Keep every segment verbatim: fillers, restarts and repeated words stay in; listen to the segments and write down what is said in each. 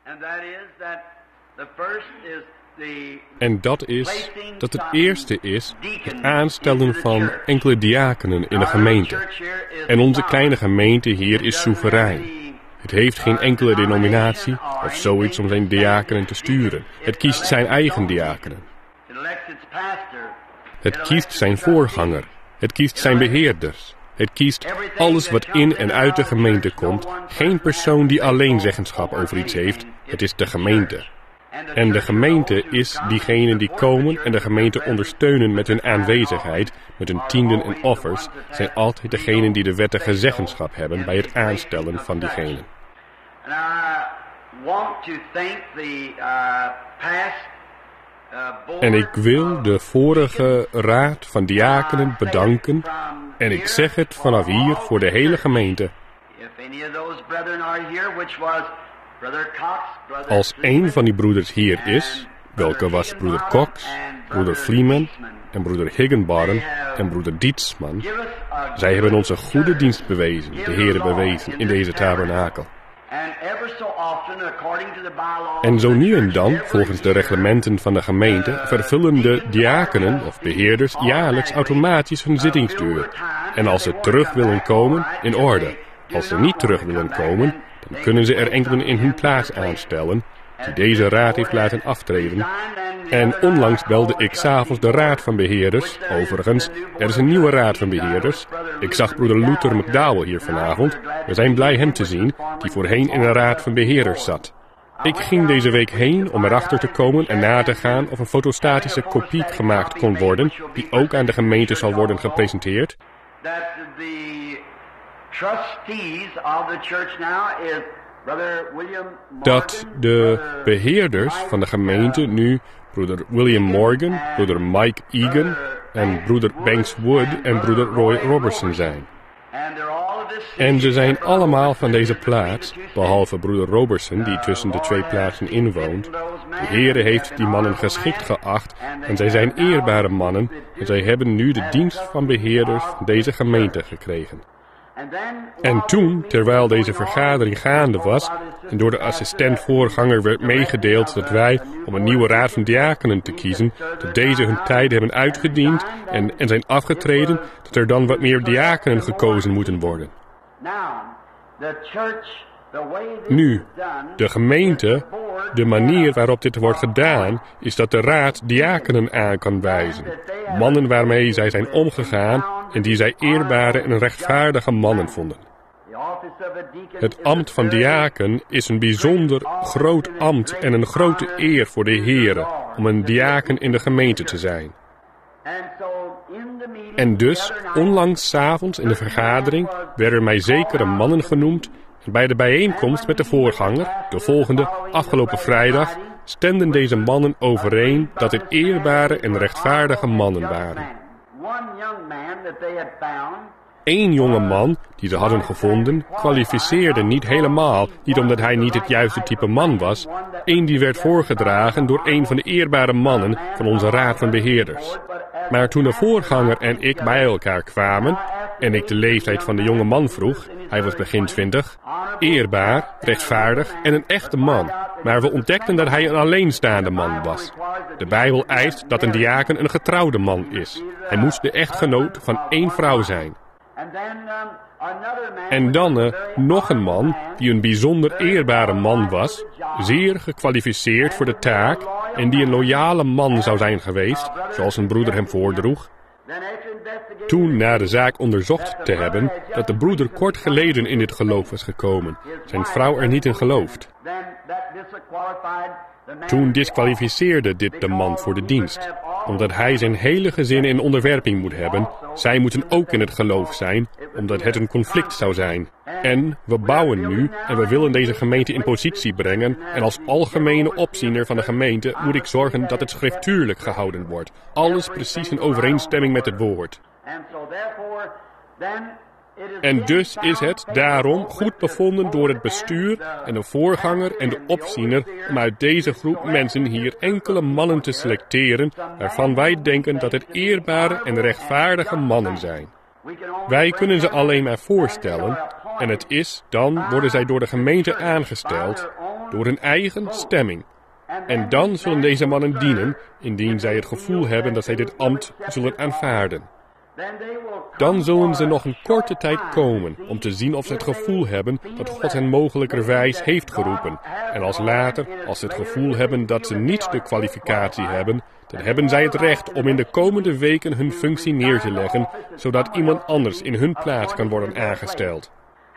En dat is dat het eerste is het aanstellen van enkele diakenen in de gemeente. En onze kleine gemeente hier is soeverein. Het heeft geen enkele denominatie of zoiets om zijn diakenen te sturen. Het kiest zijn eigen diakenen. Het kiest zijn voorganger. Het kiest zijn beheerders. Het kiest alles wat in en uit de gemeente komt. Geen persoon die alleen zeggenschap over iets heeft. Het is de gemeente. En de gemeente is diegenen die komen en de gemeente ondersteunen met hun aanwezigheid, met hun tienden en offers, zijn altijd degenen die de wettige zeggenschap hebben bij het aanstellen van diegenen. En ik wil de vorige raad van diakenen bedanken en ik zeg het vanaf hier voor de hele gemeente. Als een van die broeders hier is, welke was broeder Cox, broeder Fleeman en broeder Higginbottom en broeder Dietzman, zij hebben ons een goede dienst bewezen, de Heere bewezen in deze tabernakel. En zo nu en dan, volgens de reglementen van de gemeente, vervullen de diakenen of beheerders jaarlijks automatisch hun zittingsduur. En als ze terug willen komen, in orde. Als ze niet terug willen komen, dan kunnen ze er enkelen in hun plaats aanstellen, die deze raad heeft laten aftreden. En onlangs belde ik 's avonds de raad van beheerders. Overigens, er is een nieuwe raad van beheerders. Ik zag broeder Luther McDowell hier vanavond. We zijn blij hem te zien, die voorheen in de raad van beheerders zat. Ik ging deze week heen om erachter te komen en na te gaan of een fotostatische kopie gemaakt kon worden, die ook aan de gemeente zal worden gepresenteerd. Dat de beheerders van de gemeente nu broeder William Morgan, broeder Mike Egan en broeder Banks Wood en broeder Roy Robertson zijn. En ze zijn allemaal van deze plaats, behalve broeder Robertson die tussen de twee plaatsen inwoont. De Heere heeft die mannen geschikt geacht en zij zijn eerbare mannen en zij hebben nu de dienst van beheerders van deze gemeente gekregen. En toen, terwijl deze vergadering gaande was en door de assistent-voorganger werd meegedeeld dat wij, om een nieuwe raad van diakenen te kiezen, dat deze hun tijd hebben uitgediend en, en zijn afgetreden, dat er dan wat meer diakenen gekozen moeten worden. Nu, de gemeente, de manier waarop dit wordt gedaan, is dat de raad diakenen aan kan wijzen. Mannen waarmee zij zijn omgegaan en die zij eerbare en rechtvaardige mannen vonden. Het ambt van diaken is een bijzonder groot ambt en een grote eer voor de Heere om een diaken in de gemeente te zijn. En dus, onlangs 's avonds in de vergadering, werden mij zekere mannen genoemd. En bij de bijeenkomst met de voorganger, de volgende, afgelopen vrijdag, stemden deze mannen overeen dat het eerbare en rechtvaardige mannen waren. Eén jonge man, die ze hadden gevonden, kwalificeerde niet helemaal, niet omdat hij niet het juiste type man was. Eén die werd voorgedragen door een van de eerbare mannen van onze raad van beheerders. Maar toen de voorganger en ik bij elkaar kwamen en ik de leeftijd van de jonge man vroeg, hij was begin twintig, eerbaar, rechtvaardig en een echte man. Maar we ontdekten dat hij een alleenstaande man was. De Bijbel eist dat een diaken een getrouwde man is. Hij moest de echtgenoot van één vrouw zijn. En dan uh, nog een man die een bijzonder eerbare man was, zeer gekwalificeerd voor de taak en die een loyale man zou zijn geweest, zoals een broeder hem voordroeg. Toen na de zaak onderzocht te hebben dat de broeder kort geleden in dit geloof was gekomen, zijn vrouw er niet in gelooft. Toen diskwalificeerde dit de man voor de dienst, omdat hij zijn hele gezin in onderwerping moet hebben. Zij moeten ook in het geloof zijn, omdat het een conflict zou zijn. En we bouwen nu en we willen deze gemeente in positie brengen. En als algemene opziener van de gemeente moet ik zorgen dat het schriftuurlijk gehouden wordt. Alles precies in overeenstemming met het woord. En dus is het daarom goed bevonden door het bestuur en de voorganger en de opziener om uit deze groep mensen hier enkele mannen te selecteren waarvan wij denken dat het eerbare en rechtvaardige mannen zijn. Wij kunnen ze alleen maar voorstellen en het is, dan worden zij door de gemeente aangesteld door hun eigen stemming. En dan zullen deze mannen dienen, indien zij het gevoel hebben dat zij dit ambt zullen aanvaarden. Dan zullen ze nog een korte tijd komen om te zien of ze het gevoel hebben dat God hen mogelijkerwijs heeft geroepen. En als later, als ze het gevoel hebben dat ze niet de kwalificatie hebben, dan hebben zij het recht om in de komende weken hun functie neer te leggen, zodat iemand anders in hun plaats kan worden aangesteld.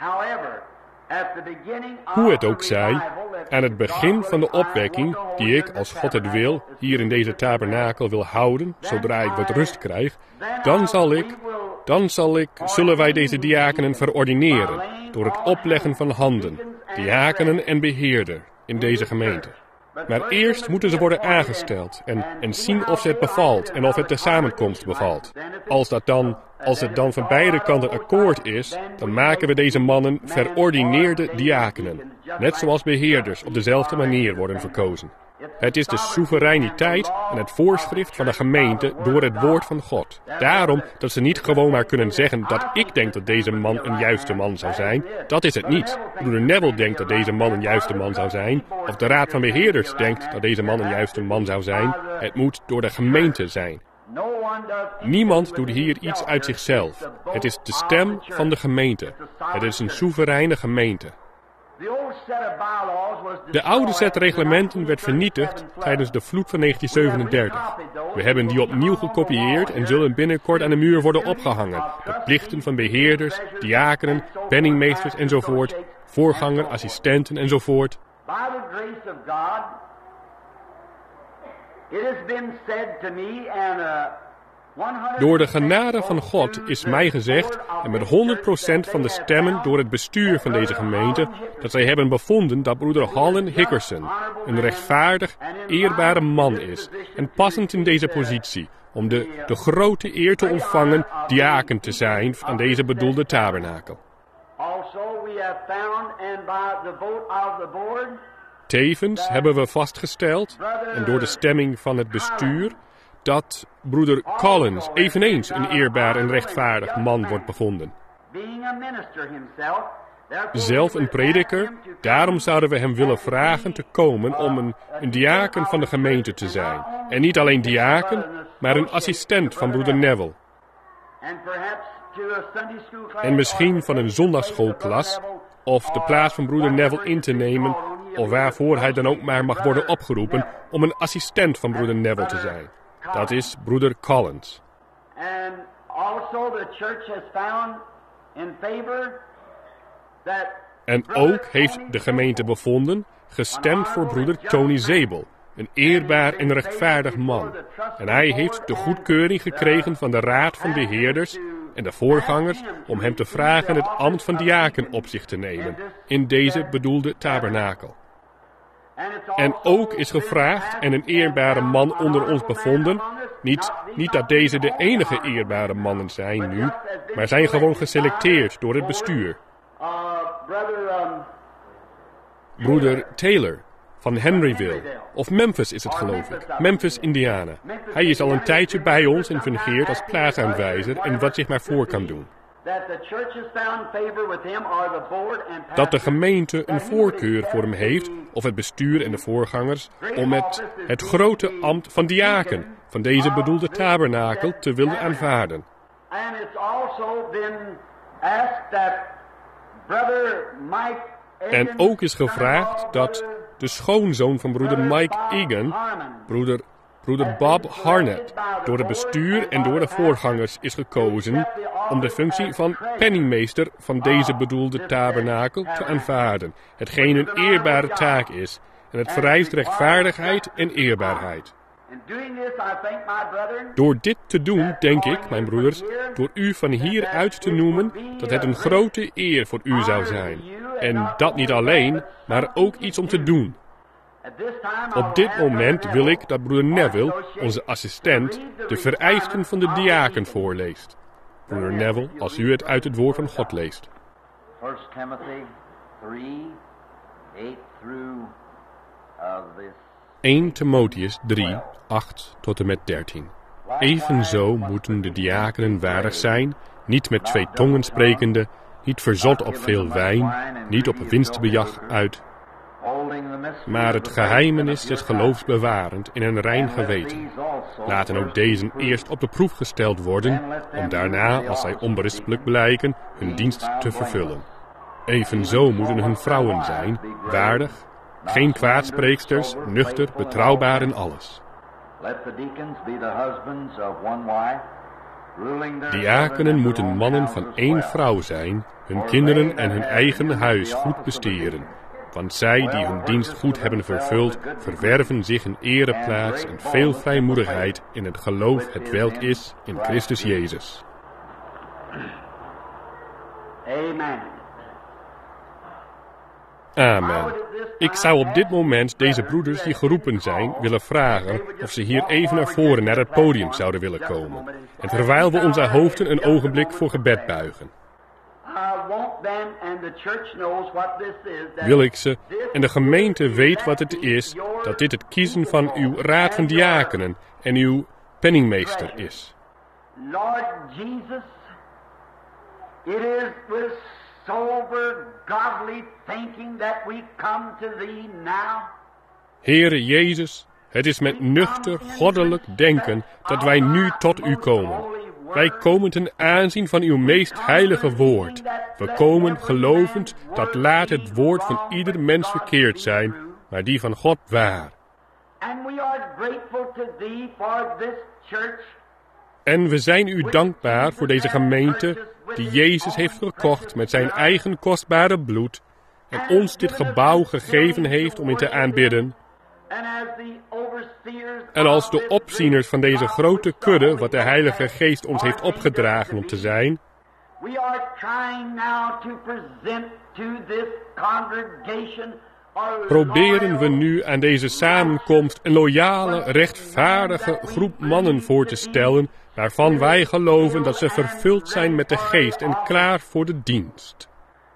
Hoe het ook zij, aan het begin van de opwekking, die ik, als God het wil, hier in deze tabernakel wil houden, zodra ik wat rust krijg, dan zal ik, dan zal ik, zullen wij deze diakenen verordineren, door het opleggen van handen, diakenen en beheerder, in deze gemeente. Maar eerst moeten ze worden aangesteld en, en zien of ze het bevalt en of het de samenkomst bevalt. Als, dat dan, als het dan van beide kanten akkoord is, dan maken we deze mannen verordineerde diakenen. Net zoals beheerders op dezelfde manier worden verkozen. Het is de soevereiniteit en het voorschrift van de gemeente door het woord van God. Daarom dat ze niet gewoon maar kunnen zeggen dat ik denk dat deze man een juiste man zou zijn. Dat is het niet. Broeder Neville denkt dat deze man een juiste man zou zijn. Of de raad van beheerders denkt dat deze man een juiste man zou zijn. Het moet door de gemeente zijn. Niemand doet hier iets uit zichzelf. Het is de stem van de gemeente. Het is een soevereine gemeente. De oude set reglementen werd vernietigd tijdens de vloed van negentien zevenendertig. We hebben die opnieuw gekopieerd en zullen binnenkort aan de muur worden opgehangen. De plichten van beheerders, diakenen, penningmeesters enzovoort, voorganger, assistenten enzovoort. Door de genade van God is mij gezegd, en met honderd procent van de stemmen door het bestuur van deze gemeente, dat zij hebben bevonden dat broeder Holland Hickerson een rechtvaardig, eerbare man is, en passend in deze positie, om de, de grote eer te ontvangen diaken te zijn aan deze bedoelde tabernakel. Tevens hebben we vastgesteld, en door de stemming van het bestuur, dat broeder Collins eveneens een eerbaar en rechtvaardig man wordt bevonden. Zelf een prediker, daarom zouden we hem willen vragen te komen om een, een diaken van de gemeente te zijn. En niet alleen diaken, maar een assistent van broeder Neville. En misschien van een zondagschoolklas, of de plaats van broeder Neville in te nemen, of waarvoor hij dan ook maar mag worden opgeroepen om een assistent van broeder Neville te zijn. Dat is broeder Collins. En ook heeft de gemeente bevonden, gestemd voor broeder Tony Zabel, een eerbaar en rechtvaardig man. En hij heeft de goedkeuring gekregen van de raad van beheerders en de voorgangers om hem te vragen het ambt van diaken op zich te nemen in deze bedoelde tabernakel. En ook is gevraagd en een eerbare man onder ons bevonden, niet, niet dat deze de enige eerbare mannen zijn nu, maar zijn gewoon geselecteerd door het bestuur. Broeder Taylor van Henryville, of Memphis is het geloof ik, Memphis, Indiana. Hij is al een tijdje bij ons en fungeert als plaatsaanwijzer en wat zich maar voor kan doen. Dat de gemeente een voorkeur voor hem heeft, of het bestuur en de voorgangers, om het, het grote ambt van diaken van deze bedoelde tabernakel te willen aanvaarden. En ook is gevraagd dat de schoonzoon van broeder Mike Egan, broeder, broeder Bob Harnett, door het bestuur en door de voorgangers is gekozen om de functie van penningmeester van deze bedoelde tabernakel te aanvaarden, hetgeen een eerbare taak is, en het vereist rechtvaardigheid en eerbaarheid. Door dit te doen, denk ik, mijn broeders, door u van hieruit te noemen, dat het een grote eer voor u zou zijn. En dat niet alleen, maar ook iets om te doen. Op dit moment wil ik dat broeder Neville, onze assistent, de vereisten van de diaken voorleest. Broeder Neville, als u het uit het woord van God leest. eerste Timotheus drie, acht tot en met dertien. Evenzo moeten de diakenen waardig zijn, niet met twee tongen sprekende, niet verzot op veel wijn, niet op winstbejag uit, maar het geheimenis des geloofs bewarend in een rein geweten. Laten ook deze eerst op de proef gesteld worden, om daarna, als zij onberispelijk blijken, hun dienst te vervullen. Evenzo moeten hun vrouwen zijn, waardig, geen kwaadspreeksters, nuchter, betrouwbaar in alles. Diakenen moeten mannen van één vrouw zijn, hun kinderen en hun eigen huis goed besteren. Want zij die hun dienst goed hebben vervuld, verwerven zich een ereplaats en veel vrijmoedigheid in het geloof hetwelk is in Christus Jezus. Amen. Amen. Ik zou op dit moment deze broeders die geroepen zijn willen vragen of ze hier even naar voren naar het podium zouden willen komen. En terwijl we onze hoofden een ogenblik voor gebed buigen, wil ik ze, en de gemeente weet wat het is, dat dit het kiezen van uw raad van diakenen en uw penningmeester is. Lord Jesus, it is with sober, godly thinking that we come to thee now. Heere Jezus, het is met nuchter, goddelijk denken dat wij nu tot u komen. Wij komen ten aanzien van uw meest heilige woord. We komen gelovend dat laat het woord van ieder mens verkeerd zijn, maar die van God waar. En we zijn u dankbaar voor deze gemeente die Jezus heeft gekocht met zijn eigen kostbare bloed en ons dit gebouw gegeven heeft om in te aanbidden. En als de opzieners van deze grote kudde, wat de Heilige Geest ons heeft opgedragen om te zijn, proberen we nu aan deze samenkomst een loyale, rechtvaardige groep mannen voor te stellen, waarvan wij geloven dat ze vervuld zijn met de Geest en klaar voor de dienst.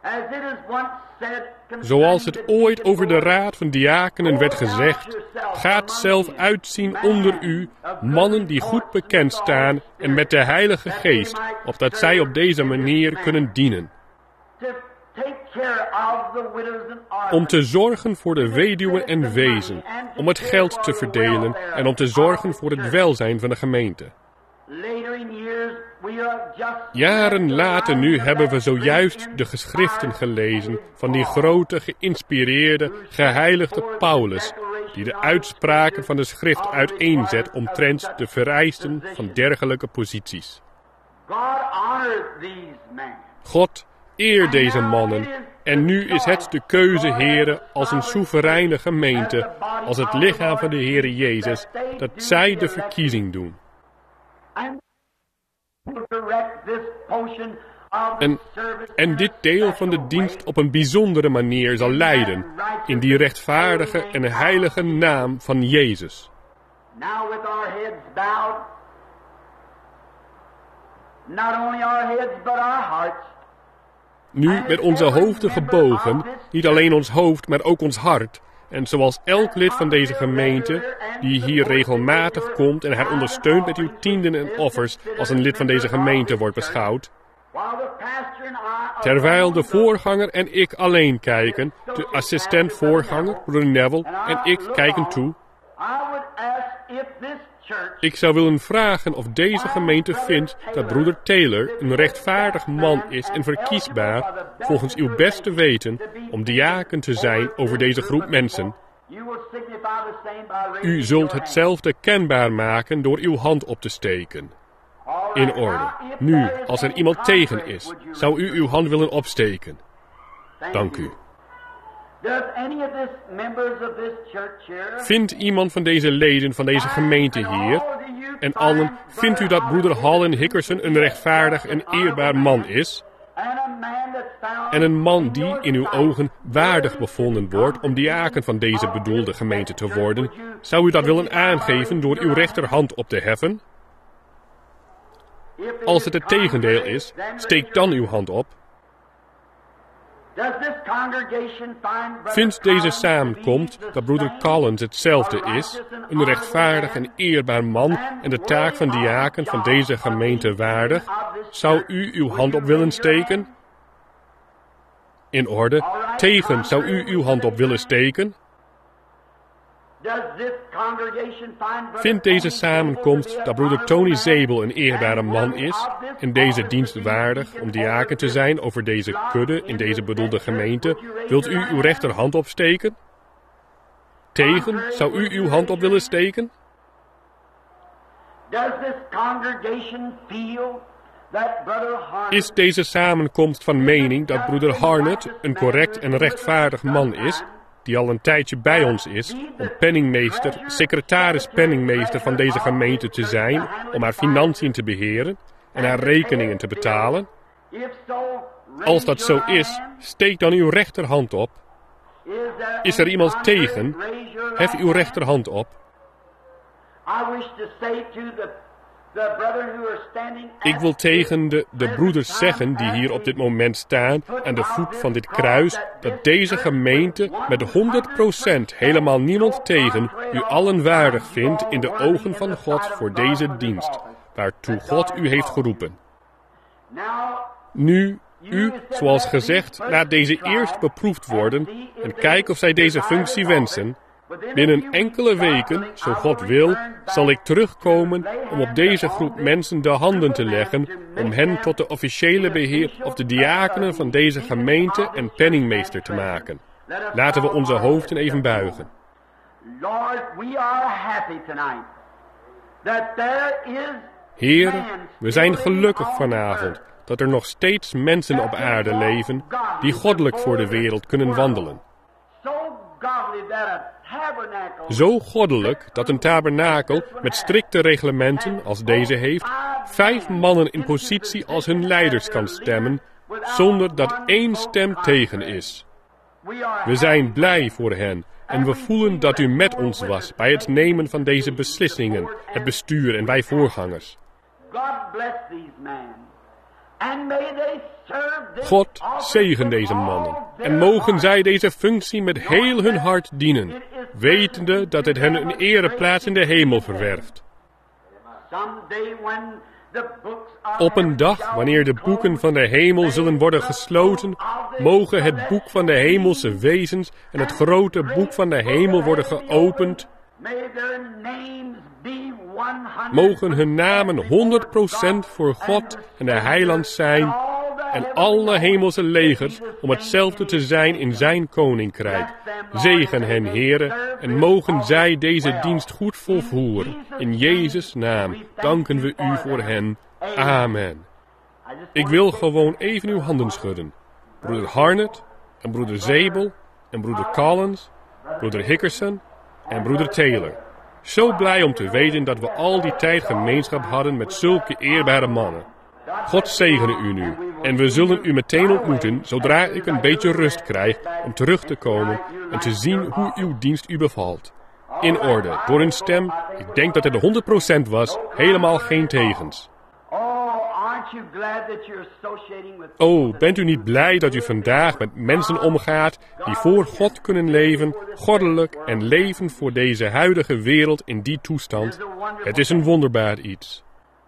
Zoals het ooit over de raad van diakenen werd gezegd, gaat zelf uitzien onder u mannen die goed bekend staan en met de Heilige Geest, opdat zij op deze manier kunnen dienen. Om te zorgen voor de weduwen en wezen, om het geld te verdelen en om te zorgen voor het welzijn van de gemeente. Jaren later nu hebben we zojuist de geschriften gelezen van die grote, geïnspireerde, geheiligde Paulus, die de uitspraken van de schrift uiteenzet omtrent de vereisten van dergelijke posities. God eer deze mannen, en nu is het de keuze, Heere, als een soevereine gemeente, als het lichaam van de Heere Jezus, dat zij de verkiezing doen. En, en dit deel van de dienst op een bijzondere manier zal leiden, in die rechtvaardige en heilige naam van Jezus. Nu met onze hoofden gebogen, niet alleen ons hoofd, maar ook ons hart. En zoals elk lid van deze gemeente, die hier regelmatig komt en haar ondersteunt met uw tienden en offers als een lid van deze gemeente wordt beschouwd. Terwijl de voorganger en ik alleen kijken, de assistent-voorganger, broeder Neville, en ik kijken toe. Ik zou willen vragen of deze gemeente vindt dat broeder Taylor een rechtvaardig man is en verkiesbaar, volgens uw beste weten, om diaken te zijn over deze groep mensen. U zult hetzelfde kenbaar maken door uw hand op te steken. In orde. Nu, als er iemand tegen is, zou u uw hand willen opsteken. Dank u. Vindt iemand van deze leden van deze gemeente hier, en allen, vindt u dat broeder Holland Hickerson een rechtvaardig en eerbaar man is? En een man die in uw ogen waardig bevonden wordt om diaken van deze bedoelde gemeente te worden, zou u dat willen aangeven door uw rechterhand op te heffen? Als het het tegendeel is, steek dan uw hand op. Vindt deze samenkomst dat broeder Collins hetzelfde is, een rechtvaardig en eerbaar man en de taak van diaken van deze gemeente waardig, zou u uw hand op willen steken? In orde, tegen zou u uw hand op willen steken? Vindt deze samenkomst dat broeder Tony Zabel een eerbare man is en deze dienst waardig om diaken te zijn over deze kudde in deze bedoelde gemeente? Wilt u uw rechterhand opsteken? Tegen zou u uw hand op willen steken? Is deze samenkomst van mening dat broeder Harnett een correct en rechtvaardig man is, die al een tijdje bij ons is, om penningmeester, secretaris-penningmeester van deze gemeente te zijn, om haar financiën te beheren en haar rekeningen te betalen? Als dat zo is, steek dan uw rechterhand op. Is er iemand tegen? Hef uw rechterhand op. Ik wil tegen de, de broeders zeggen die hier op dit moment staan aan de voet van dit kruis, dat deze gemeente met honderd procent helemaal niemand tegen u allen waardig vindt in de ogen van God voor deze dienst, waartoe God u heeft geroepen. Nu, u, zoals gezegd, laat deze eerst beproefd worden en kijk of zij deze functie wensen. Binnen enkele weken, zo God wil, zal ik terugkomen om op deze groep mensen de handen te leggen, om hen tot de officiële beheer of de diakenen van deze gemeente en penningmeester te maken. Laten we onze hoofden even buigen. Heer, we zijn gelukkig vanavond dat er nog steeds mensen op aarde leven die goddelijk voor de wereld kunnen wandelen. Zo goddelijk dat een tabernakel met strikte reglementen als deze heeft, vijf mannen in positie als hun leiders kan stemmen, zonder dat één stem tegen is. We zijn blij voor hen en we voelen dat u met ons was bij het nemen van deze beslissingen, het bestuur en wij voorgangers. God zegen deze mannen en mogen zij deze functie met heel hun hart dienen, wetende dat het hen een ereplaats in de hemel verwerft. Op een dag, wanneer de boeken van de hemel zullen worden gesloten, mogen het boek van de hemelse wezens en het grote boek van de hemel worden geopend. Mogen hun namen honderd procent voor God en de heiland zijn en alle hemelse legers om hetzelfde te zijn in zijn koninkrijk. Zegen hen, Heere, en mogen zij deze dienst goed volvoeren. In Jezus' naam danken we u voor hen. Amen. Ik wil gewoon even uw handen schudden. Broeder Harnett en broeder Zabel en broeder Collins, broeder Hickerson en broeder Taylor. Zo blij om te weten dat we al die tijd gemeenschap hadden met zulke eerbare mannen. God zegene u nu. En we zullen u meteen ontmoeten zodra ik een beetje rust krijg om terug te komen en te zien hoe uw dienst u bevalt. In orde, door een stem, ik denk dat het honderd procent was, helemaal geen tegens. Oh, bent u niet blij dat u vandaag met mensen omgaat die voor God kunnen leven, goddelijk en leven voor deze huidige wereld in die toestand? Het is een wonderbaar iets.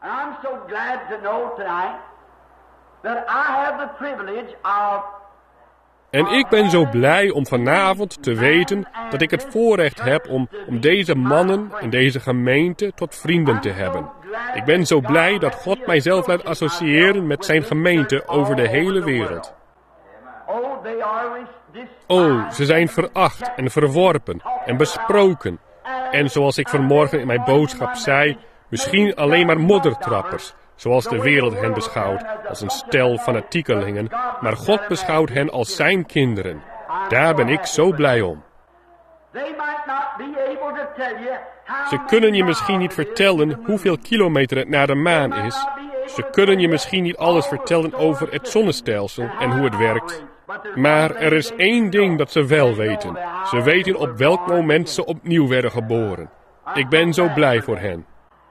En ik ben zo blij om vanavond te weten dat ik het voorrecht heb om, om deze mannen en deze gemeente tot vrienden te hebben. Ik ben zo blij dat God mijzelf laat associëren met zijn gemeente over de hele wereld. Oh, ze zijn veracht en verworpen en besproken. En zoals ik vanmorgen in mijn boodschap zei, misschien alleen maar moddertrappers, zoals de wereld hen beschouwt, als een stel fanatiekelingen, maar God beschouwt hen als zijn kinderen. Daar ben ik zo blij om. Ze kunnen je misschien niet vertellen hoeveel kilometer het naar de maan is. Ze kunnen je misschien niet alles vertellen over het zonnestelsel en hoe het werkt. Maar er is één ding dat ze wel weten. Ze weten op welk moment ze opnieuw werden geboren. Ik ben zo blij voor hen.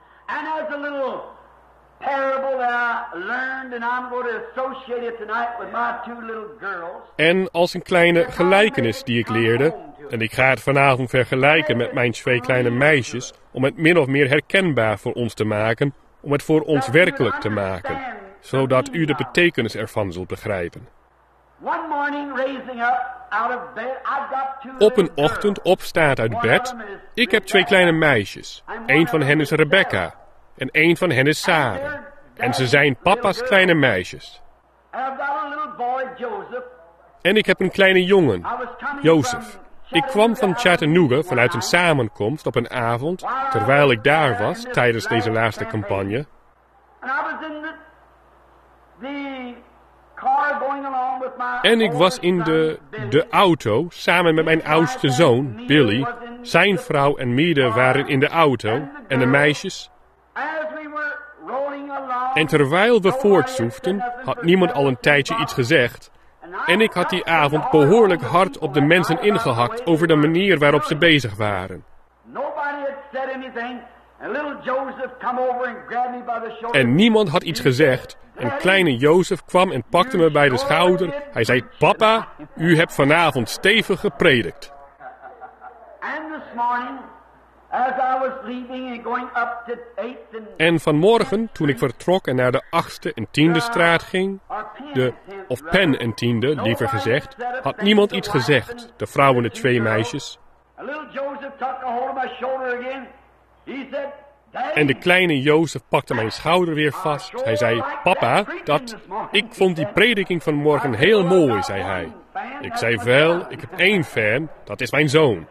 En als een kleine gelijkenis die ik leerde, en ik ga het vanavond vergelijken met mijn twee kleine meisjes, om het min of meer herkenbaar voor ons te maken, om het voor ons werkelijk te maken, zodat u de betekenis ervan zult begrijpen. One morning raising up out of bed, I've got two Op een little ochtend girls. opstaat uit bed. Ik heb twee kleine meisjes. Eén van hen is Rebecca. En één van hen is Sarah. En ze zijn papa's kleine meisjes. And I've got a little boy, Joseph. En ik heb een kleine jongen, I was coming Jozef. from Ik kwam van Chattanooga vanuit een one samenkomst op een avond, terwijl ik daar was tijdens deze laatste campagne. And I was in the, the car going along with my En ik was in older de, son, Billy. de auto samen met mijn oudste zoon, Billy. Zijn vrouw en Miede waren in de auto en de meisjes. As we were rolling along, En terwijl we voortzoefden, had niemand al een tijdje iets gezegd. En ik had die avond behoorlijk hard op de mensen ingehakt over de manier waarop ze bezig waren. Nobody had said anything, and little Joseph come over and grabbed me by the shoulder. En niemand had iets gezegd. En kleine Jozef kwam en pakte me bij de schouder. Hij zei, papa, u hebt vanavond stevig gepredikt. And this morning, as I was leaving and going up to eighth and En vanmorgen, toen ik vertrok en naar de achtste en tiende straat ging, de, of Penn en tiende, liever gezegd, had niemand iets gezegd, de vrouw en de twee meisjes. and little Joseph took a hold of my shoulder again. He said, Daddy, En de kleine Jozef pakte mijn schouder weer vast. Hij zei, papa, dat, ik vond die prediking van morgen heel mooi, zei hij. Ik zei, wel, ik heb één fan, dat is mijn zoon.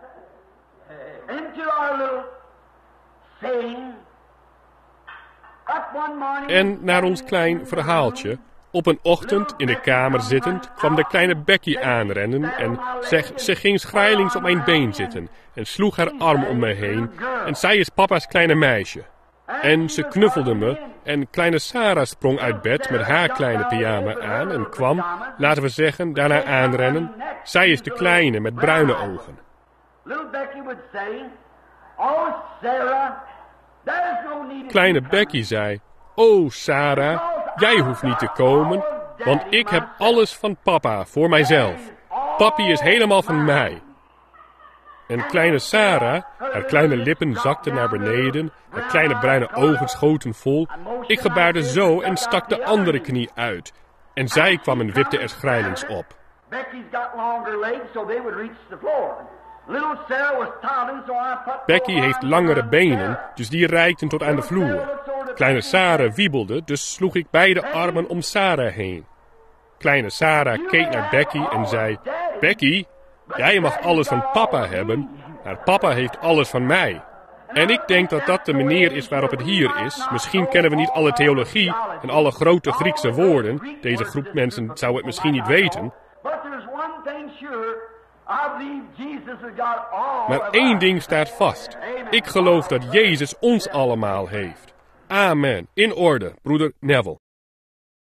into our little saying, up one morning, En naar ons klein verhaaltje. Op een ochtend, in de kamer zittend, kwam de kleine Becky aanrennen en zeg, ze ging schrijlings op mijn been zitten en sloeg haar arm om me heen en zij is papa's kleine meisje. En ze knuffelde me en kleine Sarah sprong uit bed met haar kleine pyjama aan en kwam, laten we zeggen, daarna aanrennen. Zij is de kleine met bruine ogen. little Becky would say, oh, Sarah, there's no need of Kleine you Becky zei, oh Sarah, jij hoeft niet te komen, want ik heb alles van papa voor mijzelf. Papi is helemaal van mij. En kleine Sarah, haar kleine lippen zakten naar beneden, haar kleine bruine ogen schoten vol. Ik gebaarde zo en stak de andere knie uit. En zij kwam en wipte er schrijlings op. Becky's got longer legs, so they would reach the floor. Little Sarah was toddling, so I put Becky both heeft arms langere around benen, Sarah. dus die reikten tot aan de vloer. Kleine Sarah wiebelde, dus sloeg ik beide armen om Sarah heen. Kleine Sarah keek naar Becky en zei, Becky, jij mag alles van papa hebben, maar papa heeft alles van mij. En ik denk dat dat de manier is waarop het hier is. Misschien kennen we niet alle theologie en alle grote Griekse woorden. Deze groep mensen zou het misschien niet weten. But there's one thing sure, I believe Jesus has got all Maar of één us. ding staat vast. Ik geloof dat Jezus ons allemaal heeft. Amen. In orde, broeder Neville.